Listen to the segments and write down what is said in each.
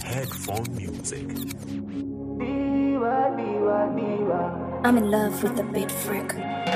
Headphone music. I'm in love with the beat freak.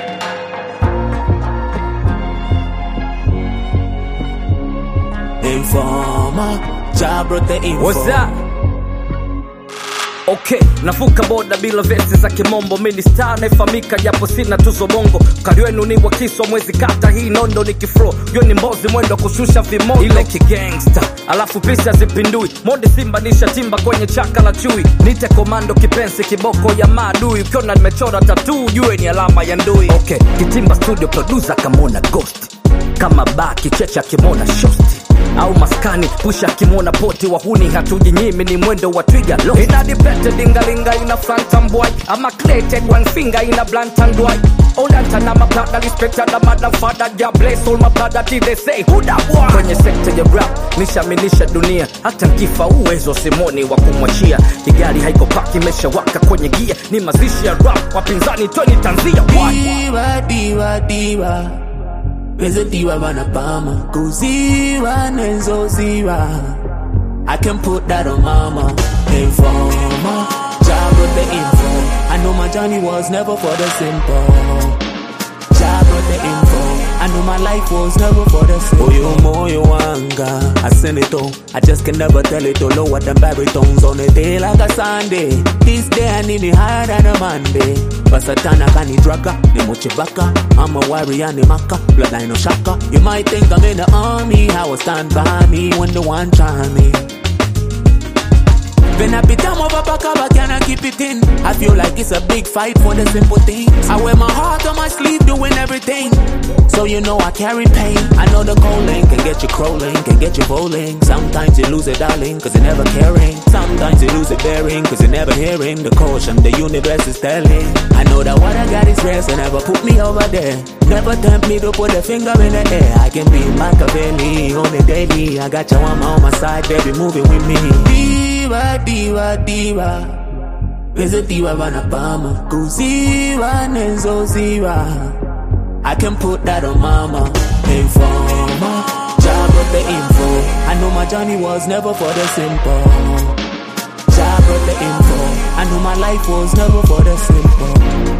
Informer, Jah brought the info. What's that? Okay, navuka boda bila vesti za kimombo. Mini star naifamika japo sina tuzo bongo. Kali wenu ni wakiswa mwezi kata hii nondo ni kiflo. Yo ni mbozi mwendo kushusha vimondo. Ile kigangsta, alafu pisa zipindui. Monde simba nisha timba kwenye chaka la chui. Nite komando kipenzi kiboko ya maadui. Ukiona nimechora tattoo jue ni alama ya ndui. Okay, kitimba studio producer kamona ghost. Kama baki checha kimona shosti. Au maskani pusha kimona poti wahuni hatujinyimi ni mwendo wa twiga lost. Ina dipete dingalinga ina front and boy. I'm a clated one finger in a blunt and white. Old antana my brother respected the mother father. God bless all my brother till they say who that boy. Kwenye sekta ya rap nishaminisha dunia. Hata nkifa uwezo simoni wa kumwachia. Kigali haiko paki mesha waka kwenye gia. Ni mazishi ya rap wapinzani tweni tanzia. Diva, diva, diva. Pesa diva vanapama Kuziwa nenzo ziwa I can put that on mama. Informer, Jah brought the info. I know my journey was never for the simple. Jah brought the info. I know my life was never for the simple. Oyo moyo wanga I send it all. I just can never tell it all. Lower than baritones on a day like a Sunday. This day I need me higher than a Monday. Basatana kani draka, ni mochibaka. I'm a warrior, ni maka, blood I no shaka. You might think I'm in the army, I will stand by me when the one try me. When I beat them over back, I cannot keep it in. I feel like it's a big fight for the simple things. I wear my heart on my sleeve, doing everything. So you know I carry pain. I know the calling can get you crawling, can get you bowling. Sometimes you lose it, darling, cause you're never caring. Sometimes you lose it bearing, cause you're never hearing the caution the universe is telling. I know that what I got is rare, so never put me over there. Never tempt me to put a finger in the air. I can be Machiavelli on the daily. I got your mama on my side, baby, moving with me. Diva, diva, diva. Pesa diva vanapama Kuziwa nenzo ziwa I can put that on mama. Informer, Jah brought the info. I know my journey was never for the simple. Jah brought the info. I know my life was never for the simple.